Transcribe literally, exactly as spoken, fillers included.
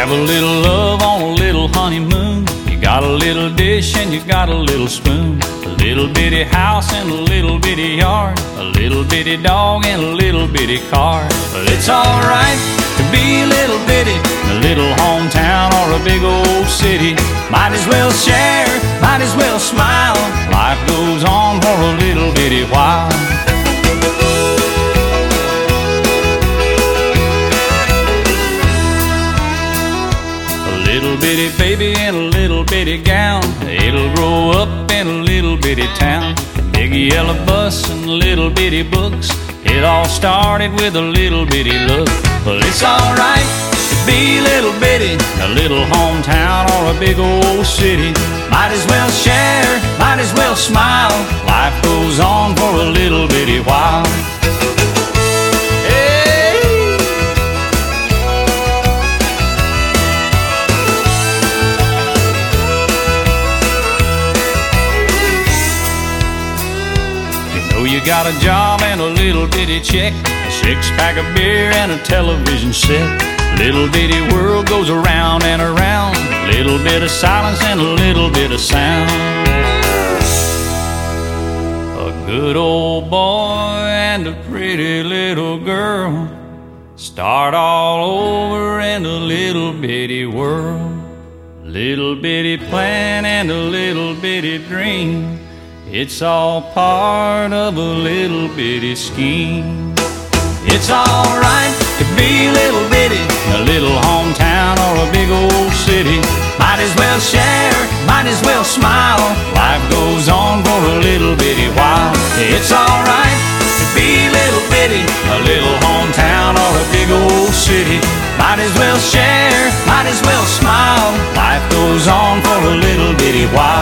Have a little love on a little honeymoon. You got a little dish and you got a little spoon. A little bitty house and a little bitty yard. A little bitty dog and a little bitty car. But it's alright to be a little bitty in a little hometown or a big old city. Might as well share, might as well smile. Life goes on for a little bitty while. Little bitty baby in a little bitty gown. It'll grow up in a little bitty town. Big yellow bus and little bitty books. It all started with a little bitty look. Well, it's alright to be a little bitty in a little hometown or a big old city. Might as well share, might as well smile. Life goes on for a little bitty while. You got a job and a little bitty check, a six-pack of beer and a television set. Little bitty world goes around and around. A little bit of silence and a little bit of sound. A good old boy and a pretty little girl start all over in a little bitty world. Little bitty plan and a little bitty dream. It's all part of a little bitty scheme. It's alright to be a little bitty in a little hometown or a big old city. Might as well share, might as well smile. Life goes on for a little bitty while. It's alright to be a little bitty in a little hometown or a big old city. Might as well share, might as well smile. Life goes on for a little bitty while.